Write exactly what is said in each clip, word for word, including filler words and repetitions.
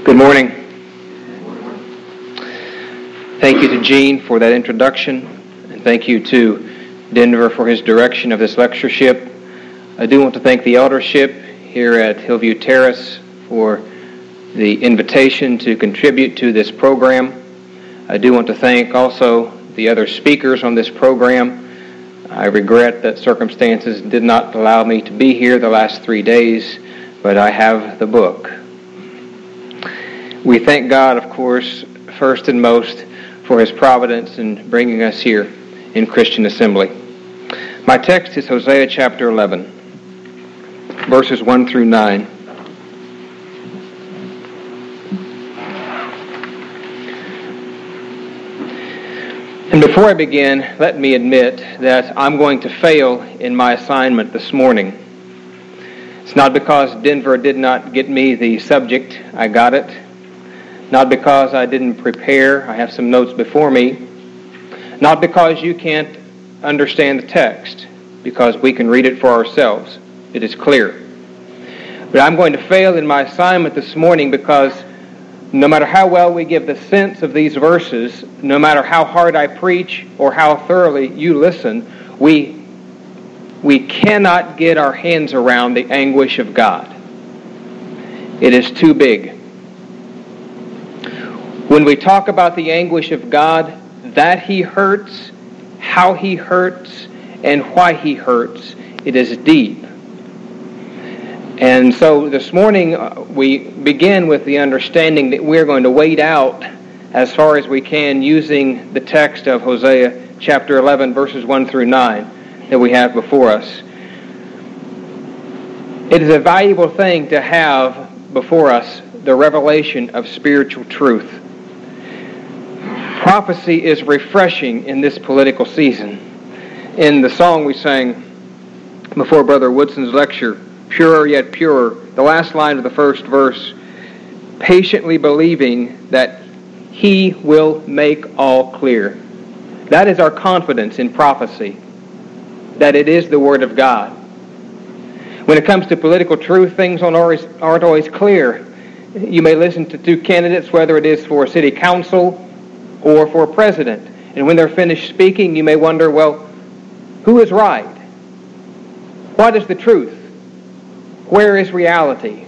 Good morning. Thank you to Gene for that introduction, and thank you to Denver for his direction of this lectureship. I do want to thank the eldership here at Hillview Terrace for the invitation to contribute to this program. I do want to thank also the other speakers on this program. I regret that circumstances did not allow me to be here the last three days, but I have the book. We thank God, of course, first and most for His providence in bringing us here in Christian Assembly. My text is Hosea chapter eleven, verses one through nine. And before I begin, let me admit that I'm going to fail in my assignment this morning. It's not because Denver did not get me the subject. I got it. Not because I didn't prepare. I have some notes before me. Not because you can't understand the text, because we can read it for ourselves. It is clear. But I'm going to fail in my assignment this morning because no matter how well we give the sense of these verses, no matter how hard I preach or how thoroughly you listen, we, we cannot get our hands around the anguish of God. It is too big. When we talk about the anguish of God, that He hurts, how He hurts, and why He hurts, it is deep. And so this morning uh, we begin with the understanding that we're going to wade out as far as we can using the text of Hosea chapter eleven, verses one through nine that we have before us. It is a valuable thing to have before us the revelation of spiritual truth. Prophecy is refreshing in this political season. In the song we sang before Brother Woodson's lecture, Purer yet purer, the last line of the first verse, patiently believing that He will make all clear. That is our confidence in prophecy, that it is the Word of God. When it comes to political truth, things aren't always, aren't always clear. You may listen to two candidates, whether it is for city council or for president. And when they're finished speaking, you may wonder, well, who is right? What is the truth? Where is reality?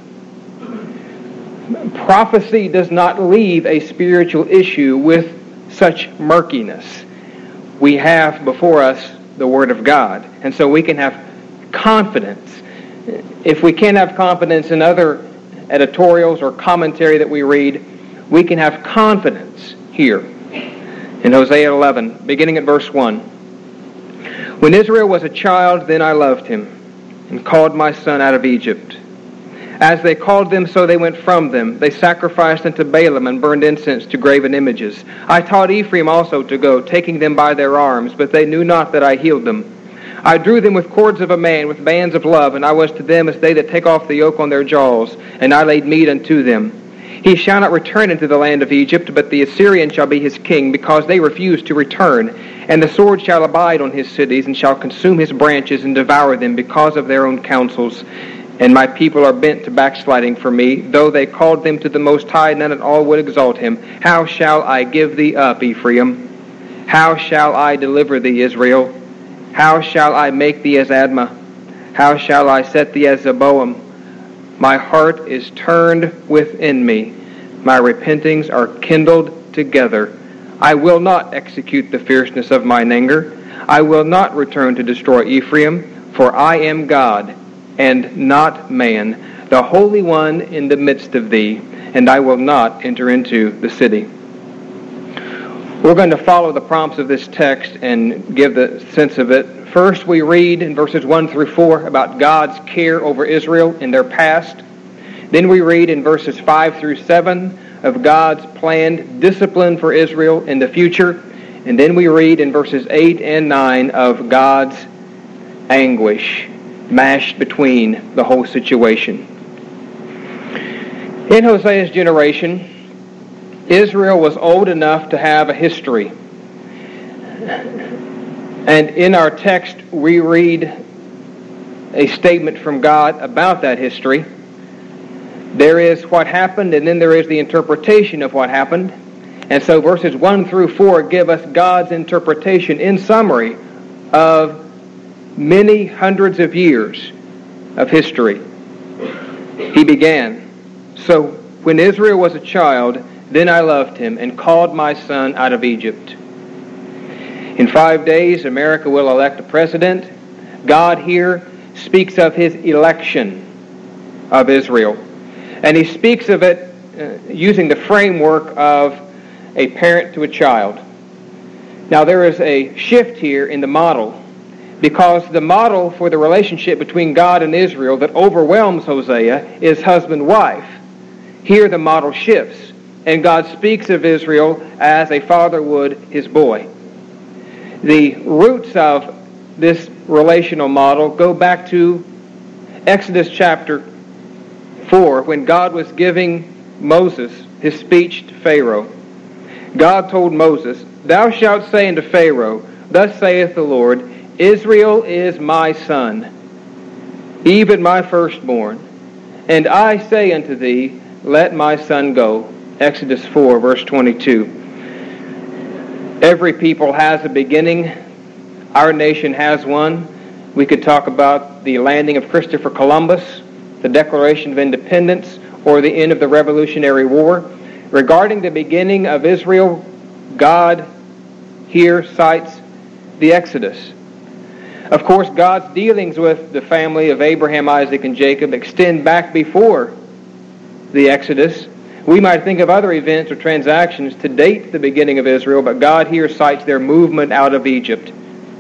Prophecy does not leave a spiritual issue with such murkiness. We have before us the Word of God, and so we can have confidence. If we can't have confidence in other editorials or commentary that we read, we can have confidence here. In Hosea eleven, beginning at verse one. When Israel was a child, then I loved him, and called my son out of Egypt. As they called them, so they went from them. They sacrificed unto Baalim and burned incense to graven images. I taught Ephraim also to go, taking them by their arms, but they knew not that I healed them. I drew them with cords of a man, with bands of love, and I was to them as they that take off the yoke on their jaws, and I laid meat unto them. He shall not return into the land of Egypt, but the Assyrian shall be his king, because they refuse to return. And the sword shall abide on his cities, and shall consume his branches, and devour them, because of their own counsels. And my people are bent to backsliding for me. Though they called them to the Most High, none at all would exalt him. How shall I give thee up, Ephraim? How shall I deliver thee, Israel? How shall I make thee as Admah? How shall I set thee as Zeboam? My heart is turned within me. My repentings are kindled together. I will not execute the fierceness of mine anger. I will not return to destroy Ephraim, for I am God, and not man, the Holy One in the midst of thee, and I will not enter into the city. We're going to follow the prompts of this text and give the sense of it. First, we read in verses one through four about God's care over Israel in their past. Then we read in verses five through seven of God's planned discipline for Israel in the future. And then we read in verses eight and nine of God's anguish mashed between the whole situation. In Hosea's generation, Israel was old enough to have a history. And in our text, we read a statement from God about that history. There is what happened, and then there is the interpretation of what happened. And so verses one through four give us God's interpretation in summary of many hundreds of years of history. He began, "So when Israel was a child, then I loved him and called my son out of Egypt." In five days, America will elect a president. God here speaks of his election of Israel. And he speaks of it uh, using the framework of a parent to a child. Now there is a shift here in the model, because the model for the relationship between God and Israel that overwhelms Hosea is husband-wife. Here the model shifts, and God speaks of Israel as a father would his boy. The roots of this relational model go back to Exodus chapter four, when God was giving Moses his speech to Pharaoh. God told Moses, "Thou shalt say unto Pharaoh, Thus saith the Lord, Israel is my son, even my firstborn. And I say unto thee, Let my son go." Exodus four, verse twenty-two. Every people has a beginning. Our nation has one. We could talk about the landing of Christopher Columbus, the Declaration of Independence, or the end of the Revolutionary War. Regarding the beginning of Israel, God here cites the Exodus. Of course, God's dealings with the family of Abraham, Isaac, and Jacob extend back before the Exodus. We might think of other events or transactions to date the beginning of Israel, but God here cites their movement out of Egypt.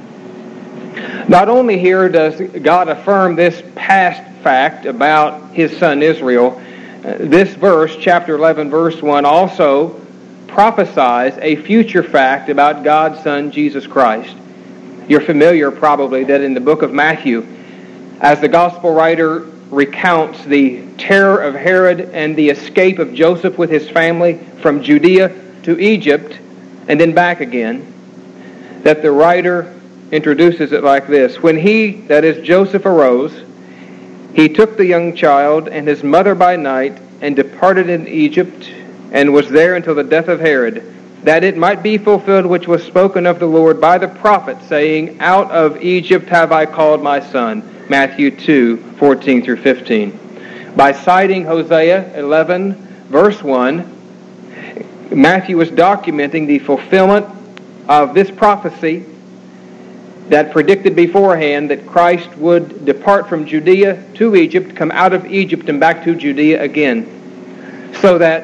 Not only here does God affirm this past fact about his son Israel, uh, this verse, chapter eleven, verse one, also prophesies a future fact about God's son, Jesus Christ. You're familiar probably that in the book of Matthew, as the gospel writer recounts the terror of Herod and the escape of Joseph with his family from Judea to Egypt and then back again, that the writer introduces it like this: "When he," that is Joseph, "arose, he took the young child and his mother by night and departed in Egypt and was there until the death of Herod, that it might be fulfilled which was spoken of the Lord by the prophet, saying, Out of Egypt have I called my son." Matthew two, fourteen through fifteen. By citing Hosea eleven, verse one, Matthew is documenting the fulfillment of this prophecy that predicted beforehand that Christ would depart from Judea to Egypt, come out of Egypt and back to Judea again, so that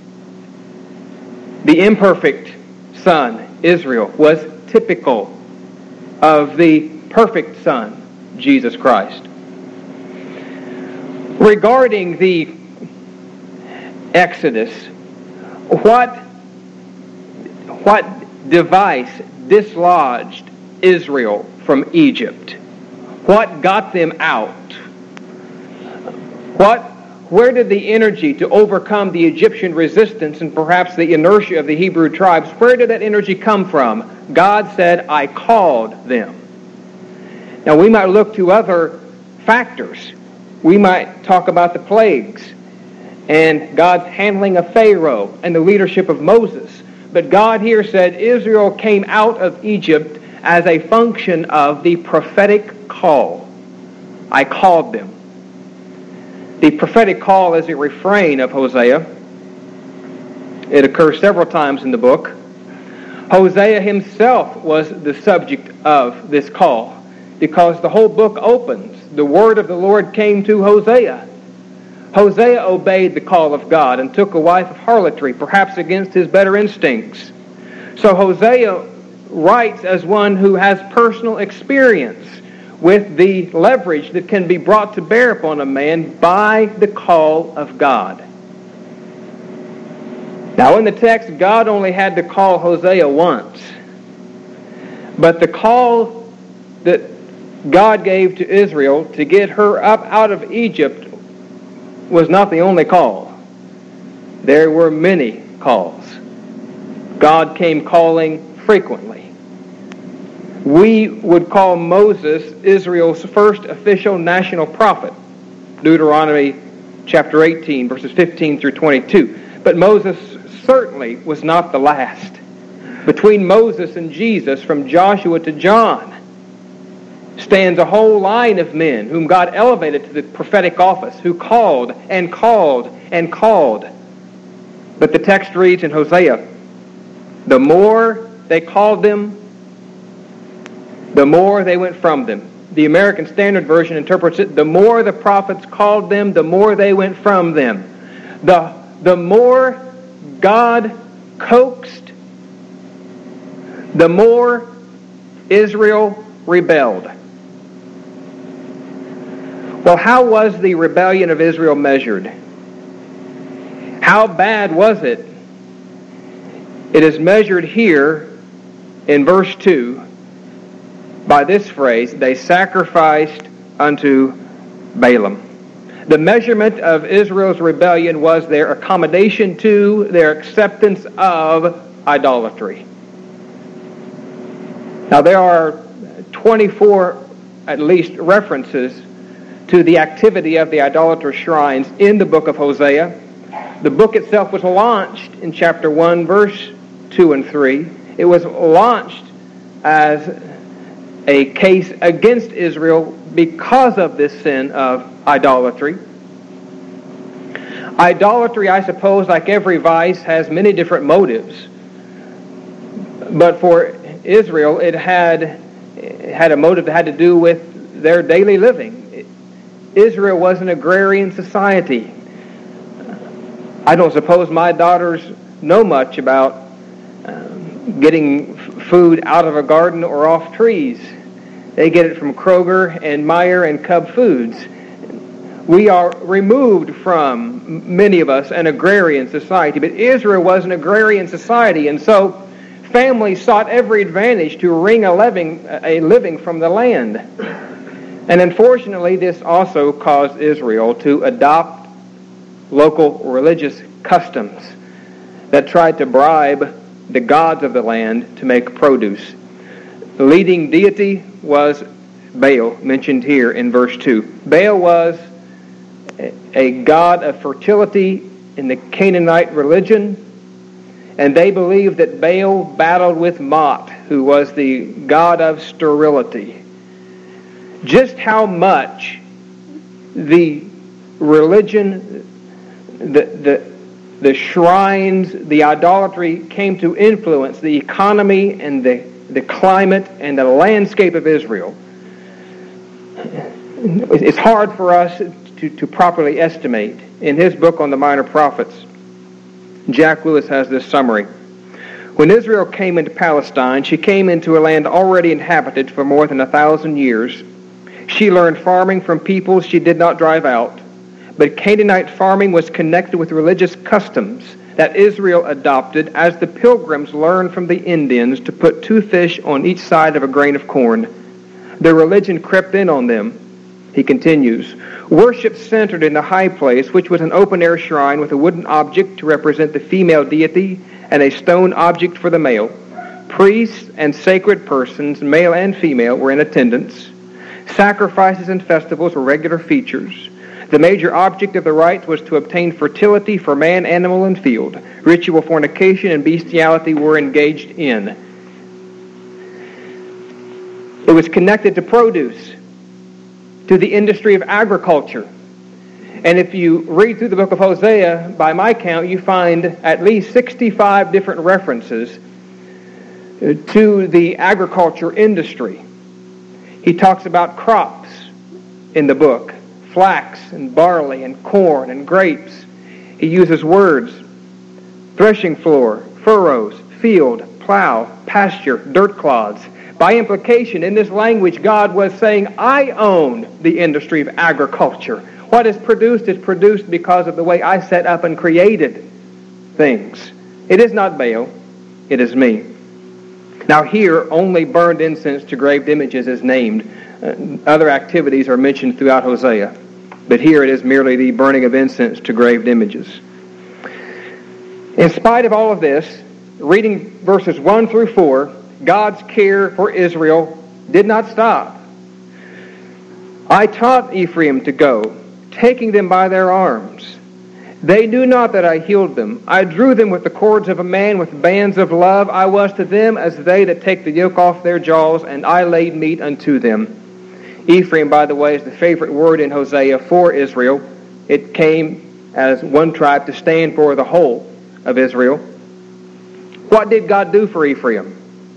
the imperfect son, Israel, was typical of the perfect son, Jesus Christ. Regarding the Exodus, what, what device dislodged Israel from Egypt? What got them out? What, where did the energy to overcome the Egyptian resistance and perhaps the inertia of the Hebrew tribes, where did that energy come from? God said, "I called them." Now we might look to other factors. We might talk about the plagues and God's handling of Pharaoh and the leadership of Moses. But God here said Israel came out of Egypt as a function of the prophetic call. I called them. The prophetic call is a refrain of Hosea. It occurs several times in the book. Hosea himself was the subject of this call, because the whole book opens. The word of the Lord came to Hosea. Hosea obeyed the call of God and took a wife of harlotry, perhaps against his better instincts. So Hosea writes as one who has personal experience with the leverage that can be brought to bear upon a man by the call of God. Now in the text, God only had to call Hosea once. But the call that God gave to Israel to get her up out of Egypt was not the only call. There were many calls. God came calling frequently. We would call Moses Israel's first official national prophet. Deuteronomy chapter eighteen, verses fifteen through twenty-two. But Moses certainly was not the last. Between Moses and Jesus, from Joshua to John, stands a whole line of men whom God elevated to the prophetic office, who called and called and called. But the text reads in Hosea, the more they called them, the more they went from them. The American Standard Version interprets it, the more the prophets called them, the more they went from them. The, the more God coaxed, the more Israel rebelled. Well, how was the rebellion of Israel measured? How bad was it? It is measured here in verse two by this phrase, they sacrificed unto Balaam. The measurement of Israel's rebellion was their accommodation to, their acceptance of idolatry. Now there are twenty-four at least references to the activity of the idolatrous shrines in the book of Hosea. The book itself was launched in chapter one, verse two and three. It was launched as a case against Israel because of this sin of idolatry. Idolatry, I suppose, like every vice, has many different motives. But for Israel, it had, it had a motive that had to do with their daily living. Israel was an agrarian society. I don't suppose my daughters know much about um, getting f- food out of a garden or off trees. They get it from Kroger and Meijer and Cub Foods. We are removed from, many of us, an agrarian society. But Israel was an agrarian society, and so families sought every advantage to wring a living, a living from the land. And unfortunately, this also caused Israel to adopt local religious customs that tried to bribe the gods of the land to make produce. The leading deity was Baal, mentioned here in verse two. Baal was a god of fertility in the Canaanite religion, and they believed that Baal battled with Mot, who was the god of sterility. Just how much the religion, the, the, the shrines, the idolatry came to influence the economy and the, the climate and the landscape of Israel. It's hard for us to, to properly estimate. In his book on the Minor Prophets, Jack Lewis has this summary. When Israel came into Palestine, she came into a land already inhabited for more than a thousand years. She learned farming from peoples she did not drive out, but Canaanite farming was connected with religious customs that Israel adopted as the pilgrims learned from the Indians to put two fish on each side of a grain of corn. Their religion crept in on them. He continues, worship centered in the high place, which was an open-air shrine with a wooden object to represent the female deity and a stone object for the male. Priests and sacred persons, male and female, were in attendance. Sacrifices and festivals were regular features. The major object of the rites was to obtain fertility for man, animal, and field. Ritual fornication and bestiality were engaged in. It was connected to produce, to the industry of agriculture. And if you read through the book of Hosea, by my count, you find at least sixty-five different references to the agriculture industry. He talks about crops in the book, flax and barley and corn and grapes. He uses words, threshing floor, furrows, field, plow, pasture, dirt clods. By implication, in this language, God was saying, I own the industry of agriculture. What is produced is produced because of the way I set up and created things. It is not Baal, it is me. Now here, only burned incense to graved images is named. Uh, other activities are mentioned throughout Hosea. But here it is merely the burning of incense to graved images. In spite of all of this, reading verses one through four, God's care for Israel did not stop. I taught Ephraim to go, taking them by their arms. They knew not that I healed them. I drew them with the cords of a man, with bands of love. I was to them as they that take the yoke off their jaws, and I laid meat unto them. Ephraim, by the way, is the favorite word in Hosea for Israel. It came as one tribe to stand for the whole of Israel. What did God do for Ephraim?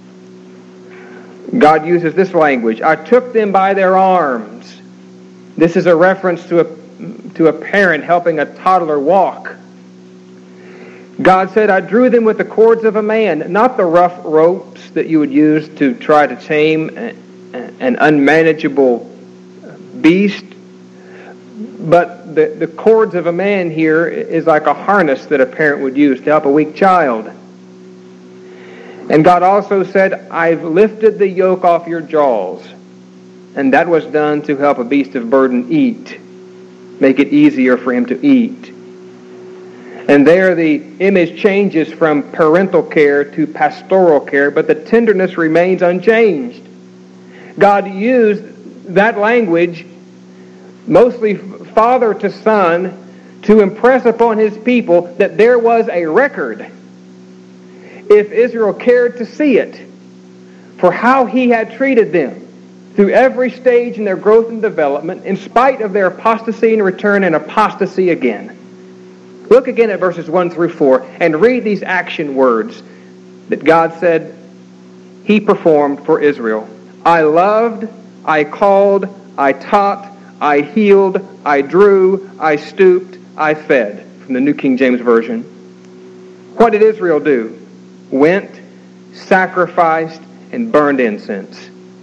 God uses this language. I took them by their arms. This is a reference to a to a parent helping a toddler walk. God said, I drew them with the cords of a man, not the rough ropes that you would use to try to tame an unmanageable beast, but the, the cords of a man here is like a harness that a parent would use to help a weak child. And God also said, I've lifted the yoke off your jaws. And that was done to help a beast of burden eat. Make it easier for him to eat. And there the image changes from parental care to pastoral care, but the tenderness remains unchanged. God used that language, mostly father to son, to impress upon his people that there was a record, if Israel cared to see it, for how he had treated them through every stage in their growth and development, in spite of their apostasy and return and apostasy again. Look again at verses one through four and read these action words that God said he performed for Israel. I loved, I called, I taught, I healed, I drew, I stooped, I fed. From the New King James Version. What did Israel do? Went, sacrificed, and burned incense.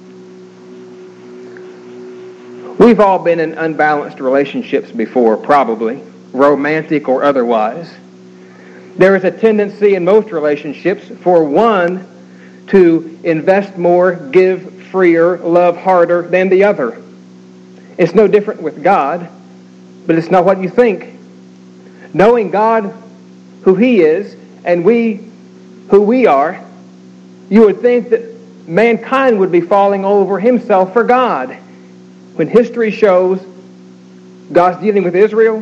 We've all been in unbalanced relationships before, probably, romantic or otherwise. There is a tendency in most relationships for one to invest more, give freer, love harder than the other. It's no different with God, but it's not what you think. Knowing God, who He is, and we, who we are, you would think that mankind would be falling over himself for God. When history shows God's dealing with Israel,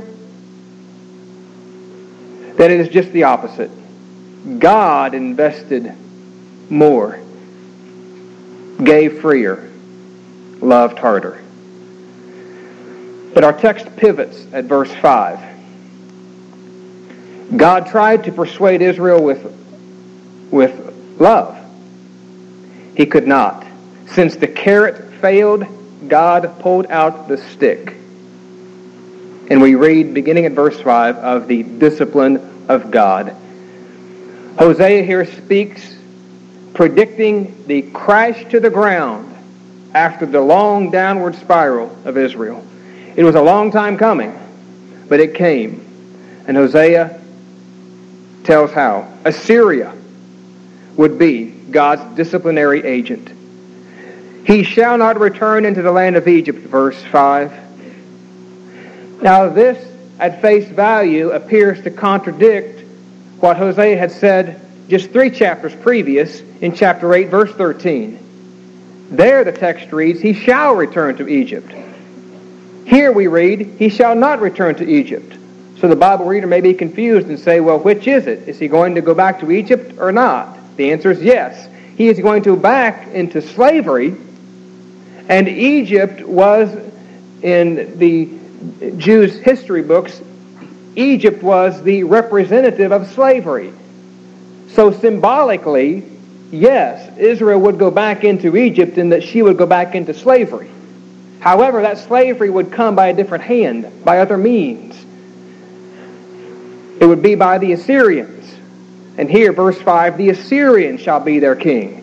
that it is just the opposite. God invested more, gave freer, loved harder. But our text pivots at verse five. God tried to persuade Israel with, with love. He could not. Since the carrot failed, God pulled out the stick. And we read, beginning at verse five, of the discipline of God. Hosea here speaks, predicting the crash to the ground after the long downward spiral of Israel. It was a long time coming, but it came. And Hosea tells how Assyria would be God's disciplinary agent. He shall not return into the land of Egypt, verse five. Now this, at face value, appears to contradict what Hosea had said just three chapters previous in chapter eight, verse thirteen. There the text reads, he shall return to Egypt. Here we read, he shall not return to Egypt. So the Bible reader may be confused and say, well, which is it? Is he going to go back to Egypt or not? The answer is yes. He is going to go back into slavery. And Egypt was, in the Jews' history books, Egypt was the representative of slavery. So symbolically, yes, Israel would go back into Egypt and that she would go back into slavery. However, that slavery would come by a different hand, by other means. It would be by the Assyrians. And here, verse five, the Assyrians shall be their king.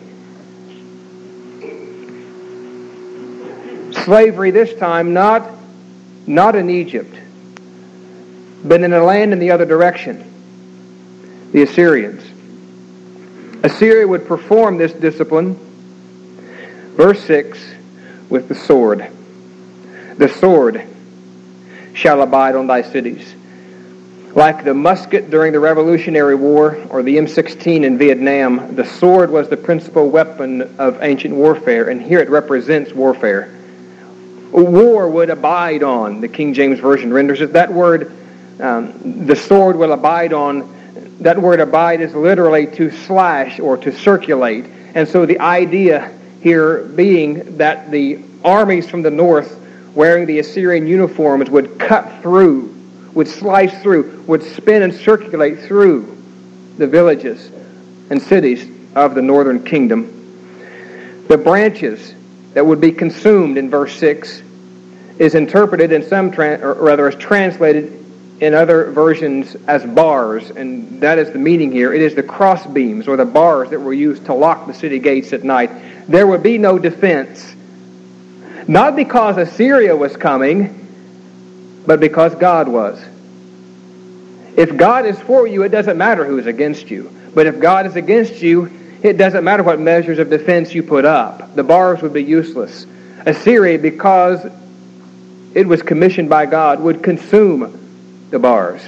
Slavery this time, not, not in Egypt, but in a land in the other direction, the Assyrians. Assyria would perform this discipline, verse six, with the sword. The sword shall abide on thy cities. Like the musket during the Revolutionary War or the M sixteen in Vietnam, the sword was the principal weapon of ancient warfare, and here it represents warfare. War would abide on, the King James Version renders it. That word, um, the sword will abide on, that word abide is literally to slash or to circulate. And so the idea here being that the armies from the north wearing the Assyrian uniforms would cut through, would slice through, would spin and circulate through the villages and cities of the northern kingdom. The branches that would be consumed in verse six is interpreted in some, tra- or rather is translated in other versions as bars, and that is the meaning here. It is the cross beams or the bars that were used to lock the city gates at night. There would be no defense, not because Assyria was coming, but because God was. If God is for you, it doesn't matter who is against you. But if God is against you, it doesn't matter what measures of defense you put up. The bars would be useless. Assyria, because it was commissioned by God, would consume the bars.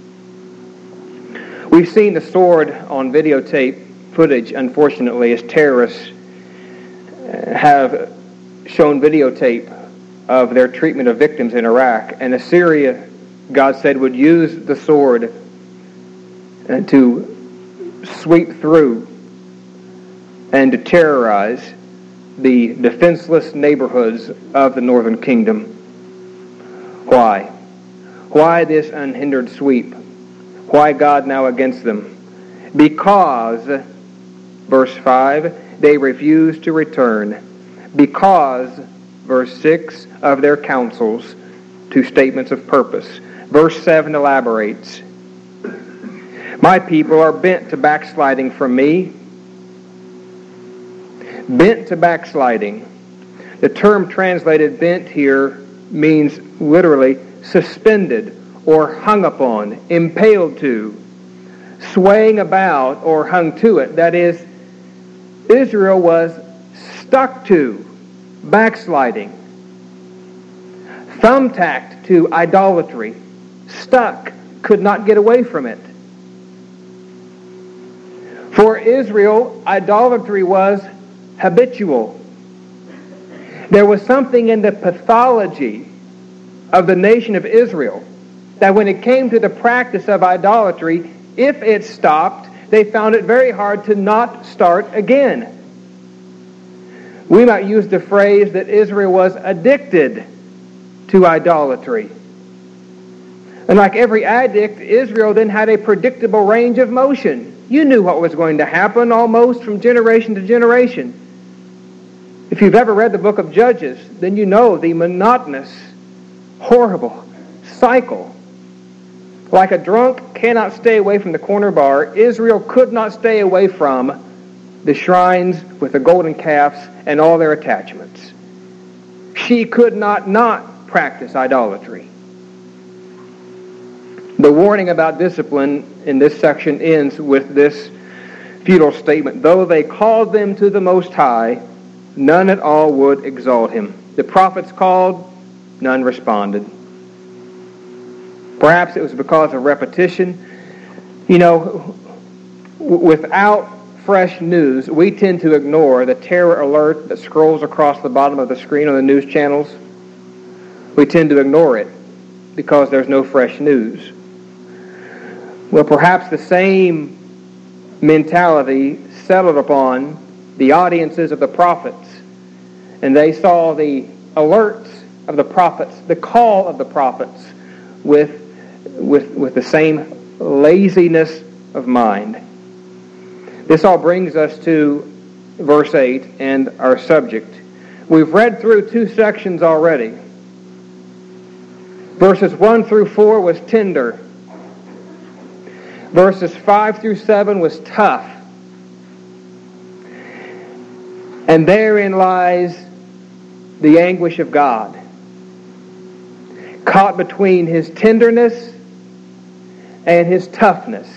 We've seen the sword on videotape footage, unfortunately, as terrorists have shown videotape of their treatment of victims in Iraq. And Assyria, God said, would use the sword to sweep through and to terrorize the defenseless neighborhoods of the northern kingdom. Why? Why this unhindered sweep? Why God now against them? Because, verse five, they refuse to return. Because, verse six, of their counsels, two statements of purpose. Verse seven elaborates. My people are bent to backsliding from me. Bent to backsliding. The term translated bent here means literally suspended or hung upon, impaled to, swaying about or hung to it. That is, Israel was stuck to backsliding, thumbtacked to idolatry, stuck, could not get away from it. For Israel, idolatry was habitual. There was something in the pathology of the nation of Israel that when it came to the practice of idolatry, if it stopped, they found it very hard to not start again. We might use the phrase that Israel was addicted to idolatry. And like every addict, Israel then had a predictable range of motion. You knew what was going to happen almost from generation to generation. If you've ever read the book of Judges, then you know the monotonous, horrible cycle. Like a drunk cannot stay away from the corner bar, Israel could not stay away from the shrines with the golden calves and all their attachments. She could not not practice idolatry. The warning about discipline in this section ends with this futile statement. Though they called them to the Most High, none at all would exalt him. The prophets called, none responded. Perhaps it was because of repetition. You know, w- without fresh news, we tend to ignore the terror alert that scrolls across the bottom of the screen on the news channels. We tend to ignore it because there's no fresh news. Well, perhaps the same mentality settled upon the audiences of the prophets, and they saw the alerts of the prophets, the call of the prophets, with, with, with the same laziness of mind. This all brings us to verse eight and our subject. We've read through two sections already. Verses one through four was tender. Verses five through seven was tough. And therein lies the anguish of God, caught between his tenderness and his toughness.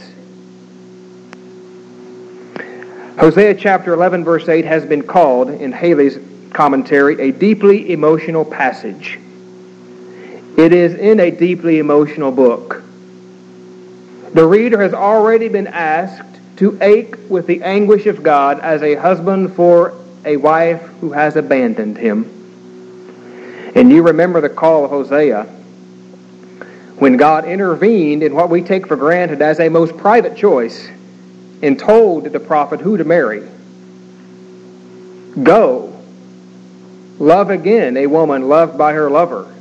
Hosea chapter eleven verse eight has been called, in Haley's commentary, a deeply emotional passage. It is in a deeply emotional book. The reader has already been asked to ache with the anguish of God as a husband for a wife who has abandoned him. And you remember the call of Hosea when God intervened in what we take for granted as a most private choice and told the prophet who to marry. Go, love again a woman loved by her lover.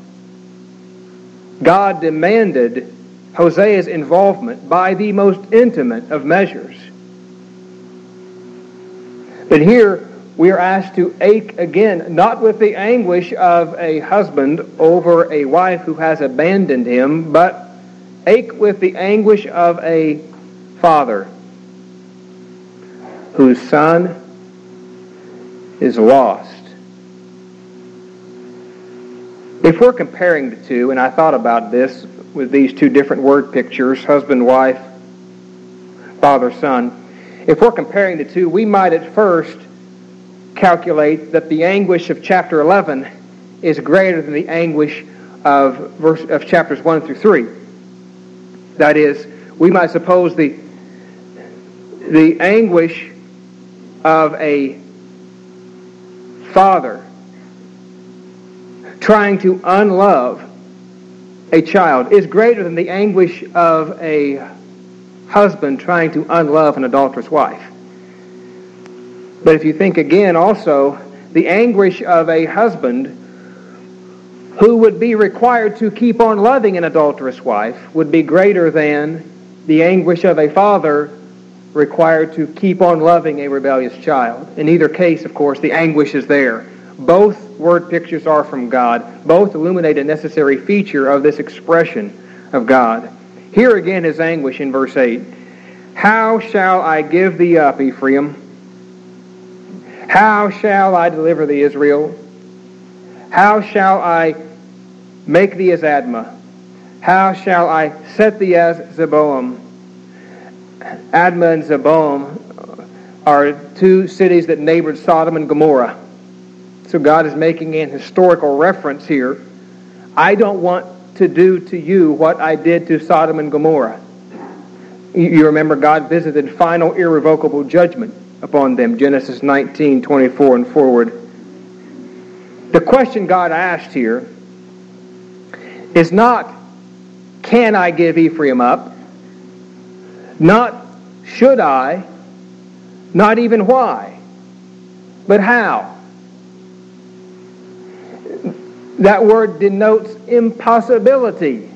God demanded Hosea's involvement by the most intimate of measures. But here we are asked to ache again, not with the anguish of a husband over a wife who has abandoned him, but ache with the anguish of a father whose son is lost. If we're comparing the two, and I thought about this with these two different word pictures, husband, wife, father, son, if we're comparing the two, we might at first calculate that the anguish of chapter eleven is greater than the anguish of verse of chapters one through three. That is, we might suppose the the anguish of a father trying to unlove a child is greater than the anguish of a husband trying to unlove an adulterous wife. But if you think again also, the anguish of a husband who would be required to keep on loving an adulterous wife would be greater than the anguish of a father required to keep on loving a rebellious child. In either case, of course, the anguish is there. Both word pictures are from God. Both illuminate a necessary feature of this expression of God. Here again is anguish in verse eight. How shall I give thee up, Ephraim? How shall I deliver thee, Israel? How shall I make thee as Admah? How shall I set thee as Zeboim? Admah and Zeboim are two cities that neighbored Sodom and Gomorrah. So God is making an historical reference here. I don't want to do to you what I did to Sodom and Gomorrah. You remember God visited final irrevocable judgment upon them, Genesis nineteen, twenty-four and forward. The question God asked here is not, can I give Ephraim up? Not, should I? Not even why? But how? That word denotes impossibility.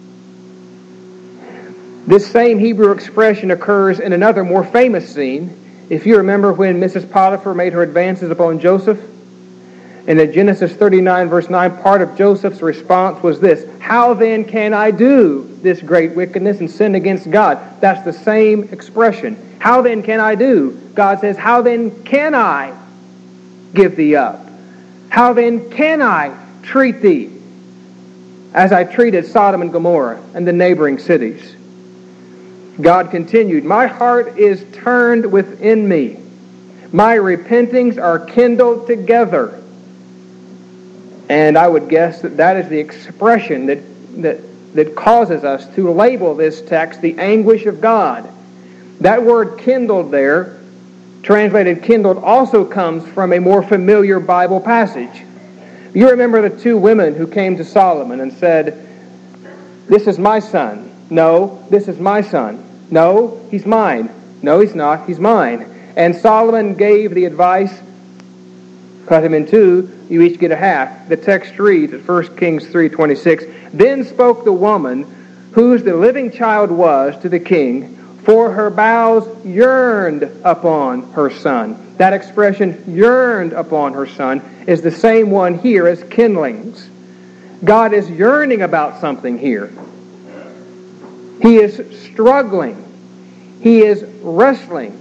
This same Hebrew expression occurs in another more famous scene. If you remember when Missus Potiphar made her advances upon Joseph, in the Genesis thirty-nine verse nine, part of Joseph's response was this: how then can I do this great wickedness and sin against God? That's the same expression. How then can I do? God says, how then can I give thee up? How then can I treat thee as I treated Sodom and Gomorrah and the neighboring cities? God continued, my heart is turned within me. My repentings are kindled together. And I would guess that that is the expression that, that, that causes us to label this text the anguish of God. That word kindled there, translated kindled, also comes from a more familiar Bible passage. You remember the two women who came to Solomon and said, this is my son. No, this is my son. No, he's mine. No, he's not. He's mine. And Solomon gave the advice, cut him in two, you each get a half. The text reads at First Kings three twenty-six, then spoke the woman whose the living child was to the king, for her bowels yearned upon her son. That expression, yearned upon her son, is the same one here as kindlings. God is yearning about something here. He is struggling. He is wrestling.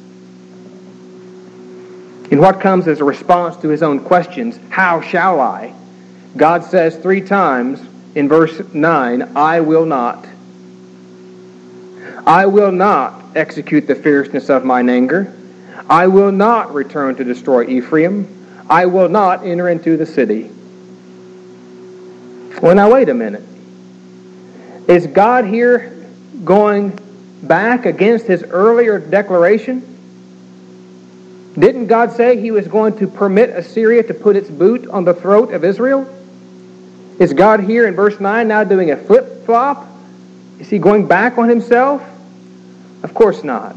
In what comes as a response to his own questions, how shall I? God says three times in verse nine, I will not. I will not execute the fierceness of mine anger. I will not return to destroy Ephraim. I will not enter into the city. Well, now wait a minute. Is God here going back against his earlier declaration? Didn't God say he was going to permit Assyria to put its boot on the throat of Israel? Is God here in verse nine now doing a flip-flop? Is he going back on himself? Of course not.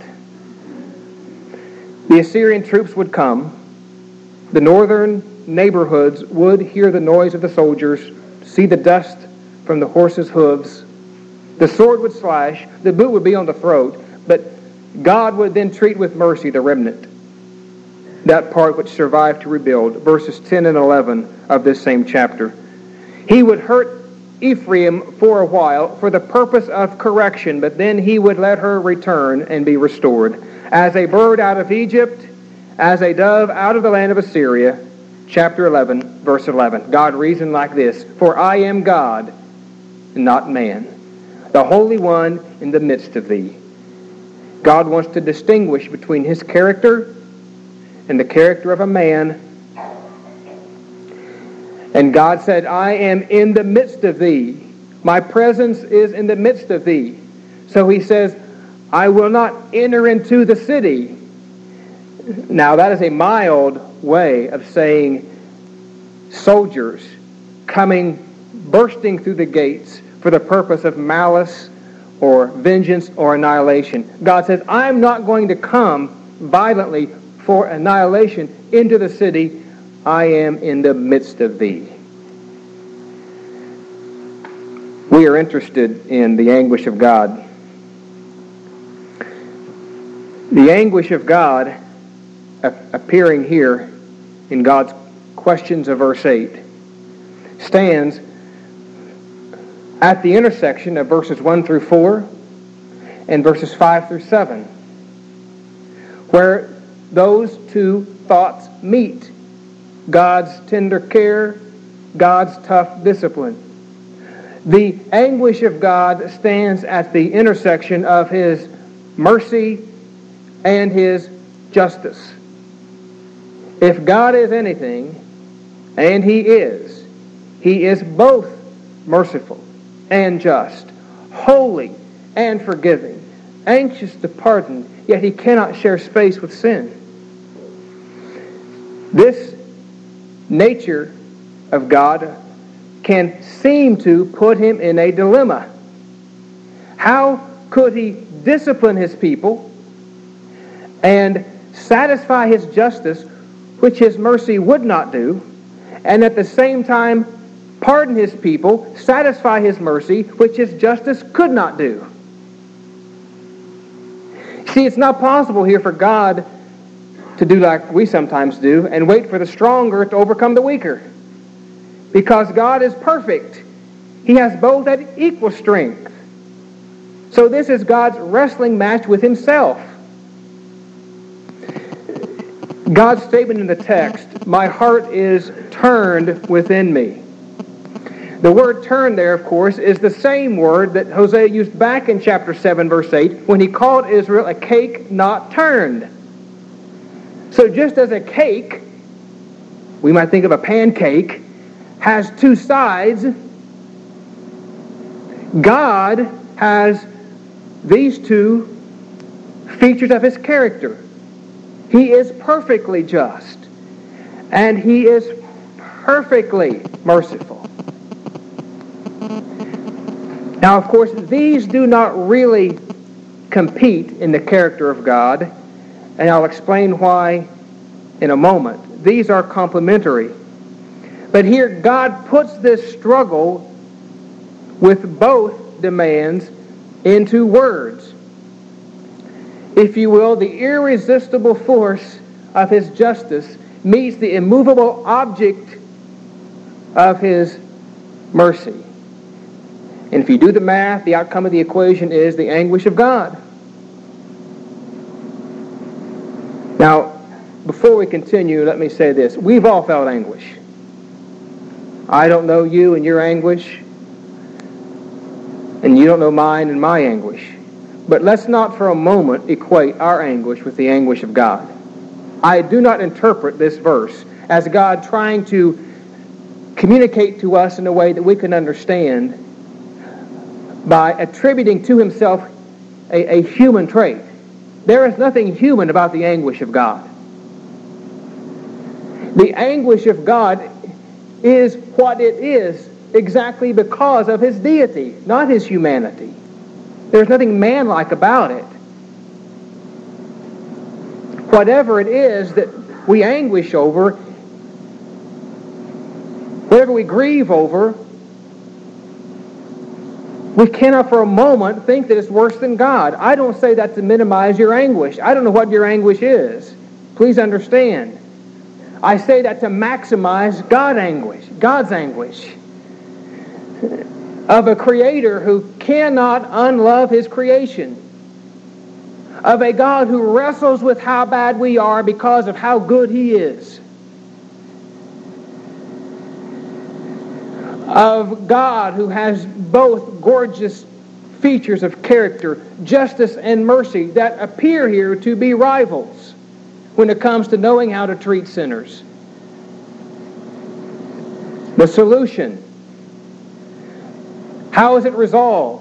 The Assyrian troops would come. The northern neighborhoods would hear the noise of the soldiers, see the dust from the horses' hooves. The sword would slash, the boot would be on the throat, but God would then treat with mercy the remnant, that part which survived to rebuild, verses ten and eleven of this same chapter. He would hurt Ephraim for a while for the purpose of correction, but then he would let her return and be restored. As a bird out of Egypt, as a dove out of the land of Assyria, chapter eleven, verse eleven. God reasoned like this, "For I am God, and not man, the Holy One in the midst of thee." God wants to distinguish between his character and the character of a man. And God said, "I am in the midst of thee. My presence is in the midst of thee." So he says, "I will not enter into the city." Now that is a mild way of saying soldiers coming, bursting through the gates for the purpose of malice or vengeance or annihilation. God says, "I'm not going to come violently for annihilation into the city. I am in the midst of thee." We are interested in the anguish of God. The anguish of God appearing here in God's questions of verse eight stands at the intersection of verses one through four and verses five through seven, where those two thoughts meet. God's tender care, God's tough discipline. The anguish of God stands at the intersection of his mercy and his justice. If God is anything, and he is, he is both merciful and just, holy and forgiving, anxious to pardon, yet he cannot share space with sin. This nature of God can seem to put him in a dilemma. How could he discipline his people and satisfy his justice, which his mercy would not do, and at the same time pardon his people, satisfy his mercy, which his justice could not do? See, it's not possible here for God to do like we sometimes do and wait for the stronger to overcome the weaker. Because God is perfect. He has both at equal strength. So this is God's wrestling match with himself. God's statement in the text, "My heart is turned within me." The word "turn" there, of course, is the same word that Hosea used back in chapter seven, verse eight, when he called Israel a cake not turned. So just as a cake, we might think of a pancake, has two sides, God has these two features of his character. He is perfectly just, and he is perfectly merciful. Now, of course, these do not really compete in the character of God, and I'll explain why in a moment. These are complementary. But here God puts this struggle with both demands into words. If you will, the irresistible force of his justice meets the immovable object of his mercy. And if you do the math, the outcome of the equation is the anguish of God. Now, before we continue, let me say this. We've all felt anguish. I don't know you and your anguish, and you don't know mine and my anguish. But let's not for a moment equate our anguish with the anguish of God. I do not interpret this verse as God trying to communicate to us in a way that we can understand by attributing to himself a, a human trait. There is nothing human about the anguish of God. The anguish of God is what it is exactly because of his deity, not his humanity. There's nothing manlike about it. Whatever it is that we anguish over, whatever we grieve over, we cannot for a moment think that it's worse than God. I don't say that to minimize your anguish. I don't know what your anguish is. Please understand. I say that to maximize God anguish, God's anguish of a Creator who cannot unlove His creation, of a God who wrestles with how bad we are because of how good He is, of God who has both gorgeous features of character, justice and mercy, that appear here to be rivals when it comes to knowing how to treat sinners. The solution. How is it resolved?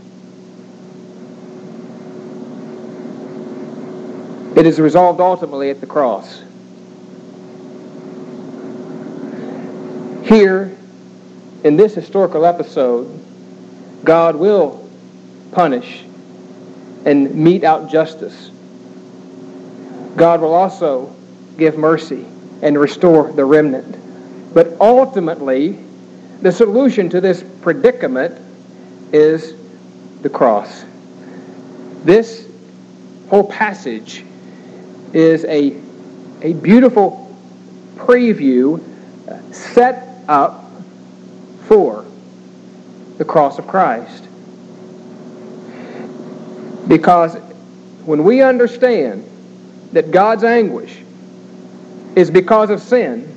It is resolved ultimately at the cross. Here, in this historical episode, God will punish and mete out justice. God will also give mercy and restore the remnant. But ultimately, the solution to this predicament is the cross. This whole passage is a, a beautiful preview set up for the cross of Christ. Because when we understand that God's anguish is because of sin,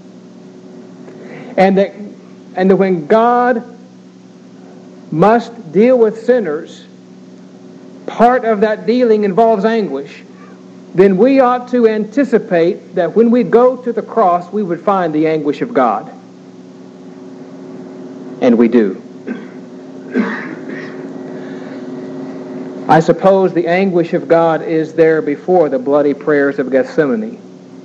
and that, and that when God must deal with sinners, part of that dealing involves anguish, then we ought to anticipate that when we go to the cross, we would find the anguish of God. And we do. I suppose the anguish of God is there before the bloody prayers of Gethsemane.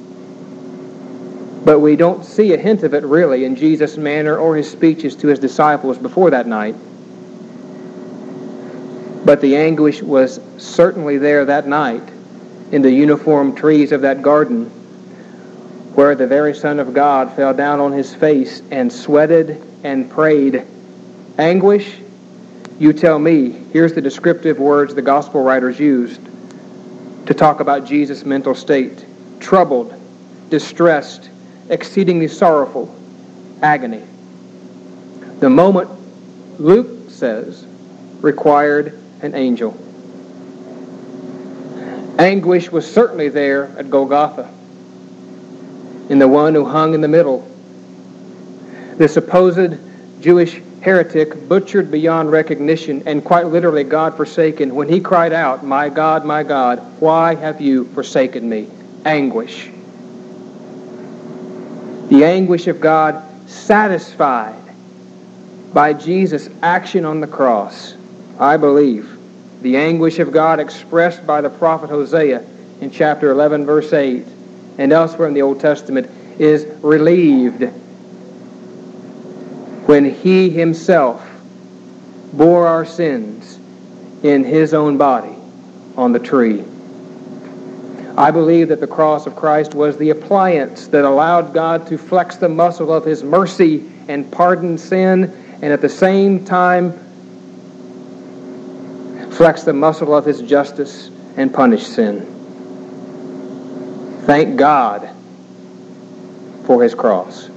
But we don't see a hint of it really in Jesus' manner or his speeches to his disciples before that night. But the anguish was certainly there that night in the uniform trees of that garden, where the very Son of God fell down on his face and sweated and prayed. Anguish? You tell me. Here's the descriptive words the gospel writers used to talk about Jesus' mental state. Troubled, distressed, exceedingly sorrowful, agony. The moment, Luke says, required an angel. Anguish was certainly there at Golgotha, in the one who hung in the middle. The supposed Jewish heretic, butchered beyond recognition and quite literally God forsaken, when he cried out, "My God, my God, why have you forsaken me?" Anguish. The anguish of God satisfied by Jesus' action on the cross. I believe the anguish of God expressed by the prophet Hosea in chapter eleven, verse eight, and elsewhere in the Old Testament, is relieved when he himself bore our sins in his own body on the tree. I believe that the cross of Christ was the appliance that allowed God to flex the muscle of his mercy and pardon sin, and at the same time flex the muscle of his justice and punish sin. Thank God for his cross.